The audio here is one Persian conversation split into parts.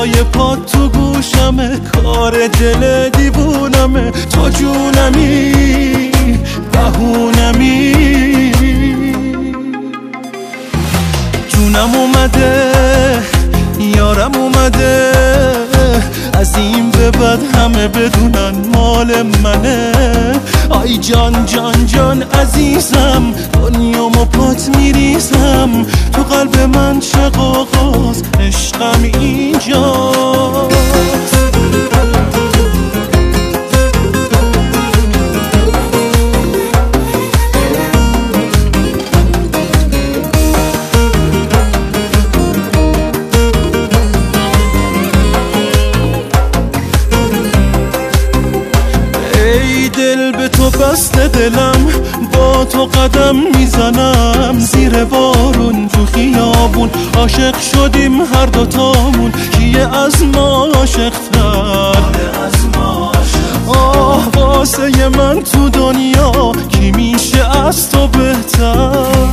صدای پات تو گوشمه، کار دل دیوونمه، تو جونمی بهونمی. جونم اومده یارم اومده، از این به بعد همه بدونن مال منه. آی جان جان جان عزیزم، دنیامو پات میریزم، تو قلب من شقاقاست، عشقم اینجاست. دل به تو بسته دلم، با تو قدم میزنم، زیر بارون تو خیابون عاشق شدیم هر دوتامون، کیه از ما عاشق تر؟ آه واسه من تو دنیا کی میشه از تو بهتر؟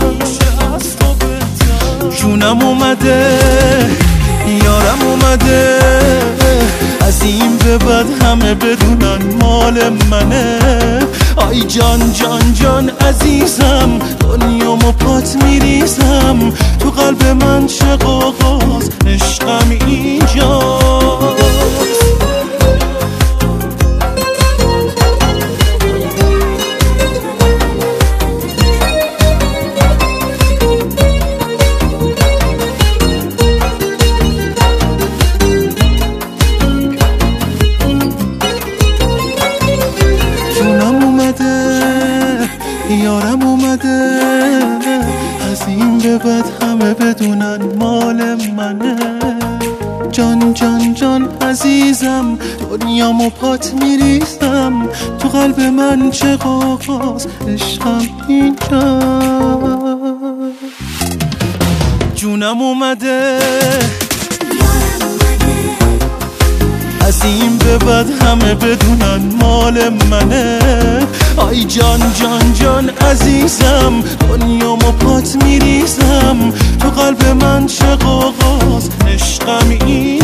جونم اومده یارم اومده، از این به بعد همه بدونن مال منه. آی جان جان جان عزیزم، دنیامو پات میریزم، تو قلب من شقاقاست، عشقم اینجاست. یارم اومده، از این به بعد همه بدونن مال منه. جان جان جان عزیزم، دنیامو پات میریزم، تو قلب من شقاقاست، عشقم اینجا. جونم اومده از این به بعد همه بدونن مال منه. آی جان جان جان عزیزم، دنیامو پات میریزم، تو قلب من شقاقاست، عشقم این